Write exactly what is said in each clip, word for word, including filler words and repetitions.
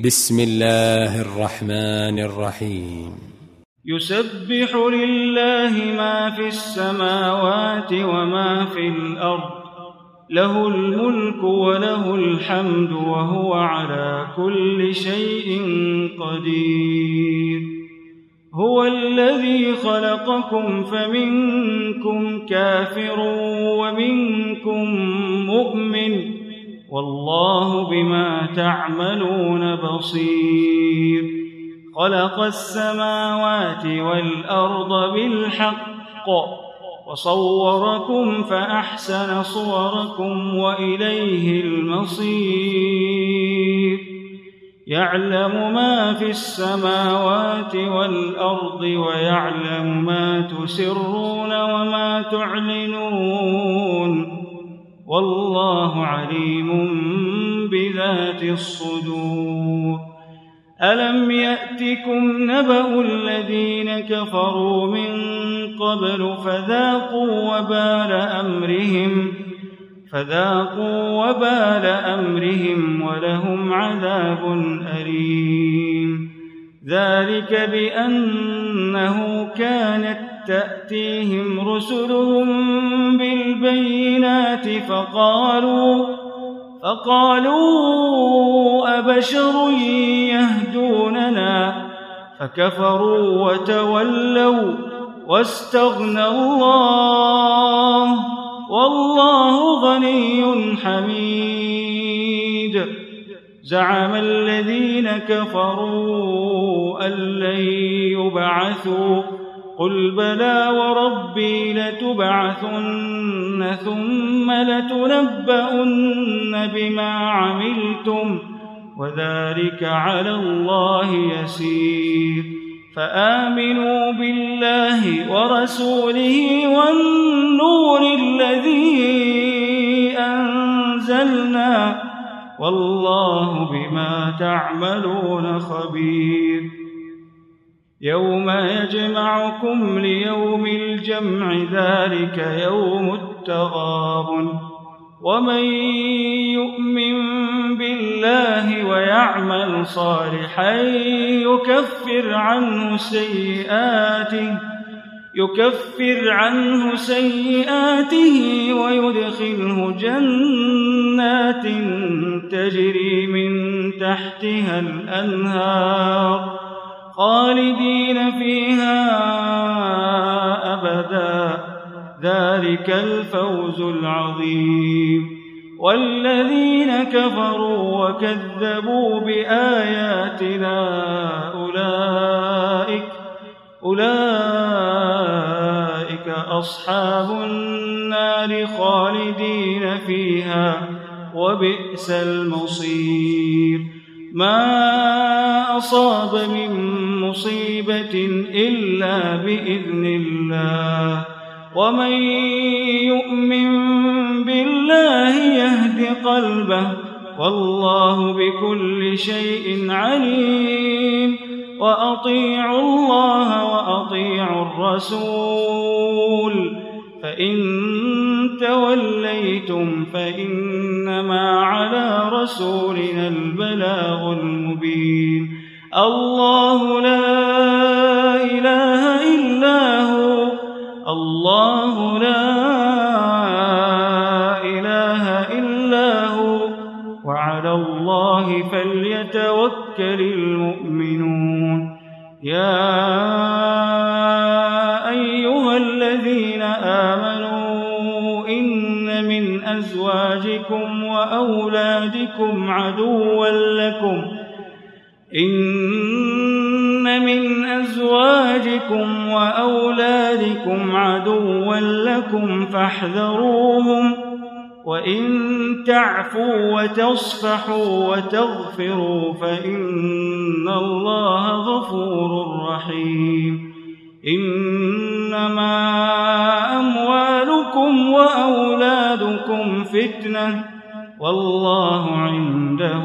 بسم الله الرحمن الرحيم. يسبح لله ما في السماوات وما في الأرض، له الملك وله الحمد وهو على كل شيء قدير. هو الذي خلقكم فمنكم كافر ومنكم مؤمن، والله بما تعملون بصير. خلق السماوات والأرض بالحق وصوركم فأحسن صوركم وإليه المصير. يعلم ما في السماوات والأرض ويعلم ما تسرون وما تعلنون، والله عليم بذات الصدور. ألم يأتكم نبأ الذين كفروا من قبل فذاقوا وبال أمرهم فذاقوا وبال أمرهم ولهم عذاب أليم. ذلك بأنه كانت تأتيهم رسلهم بالبينات فقالوا فقالوا أبشر يهدوننا، فكفروا وتولوا واستغنى الله، والله غني حميد. زعم الذين كفروا أن لن يبعثوا، قل بلى وربي لتبعثن ثم لتنبؤن بما عملتم، وذلك على الله يسير. فآمنوا بالله ورسوله والنور الذي أنزلنا، والله بما تعملون خبير. يوم يجمعكم ليوم الجمع، ذلك يوم التغابن. ومن يؤمن بالله ويعمل صالحا يكفر عنه سيئاته يكفر عنه سيئاته ويدخله جنات تجري من تحتها الأنهار خالدين فيها أبدا، ذلك الفوز العظيم. والذين كفروا وكذبوا بآياتنا أولئك أولئك أصحاب النار خالدين فيها، وبئس المصير. ما أصاب من مصيبة إلا بإذن الله، ومن يؤمن بالله يهد قلبه، والله بكل شيء عليم. وأطيعوا الله وأطيعوا الرسول، فإن توليتم فإنما على رسولنا البلاغ المبين. الله لا إله إلا هو الله لا إله إلا هو وعلى الله فليتوكل المؤمنون. يا أيها الذين آمنوا إن من أزواجكم وأولادكم عدوا لكم إن من أزواجكم وأولادكم عدوا لكم فاحذروهم، وإن تعفوا وتصفحوا وتغفروا فإن الله غفور رحيم. إنما أموالكم وأولادكم فتنة، والله عنده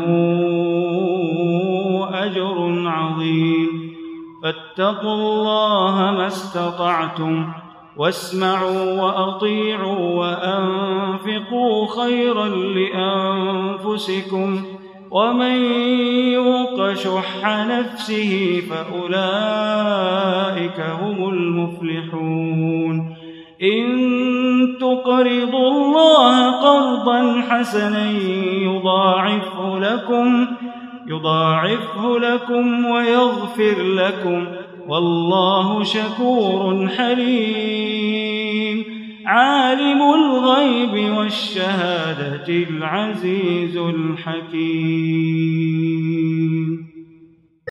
أجر عظيم. فاتقوا الله ما استطعتم، واسمعوا وأطيعوا وأنفقوا خيرا لأنفسكم، ومن يوق شح نفسه فأولئك هم المفلحون إن تقرضوا الله قرضا حسنا يضاعفه لكم يضاعفه لكم ويغفر لكم والله شكور حليم عالم الغيب والشهادة العزيز الحكيم.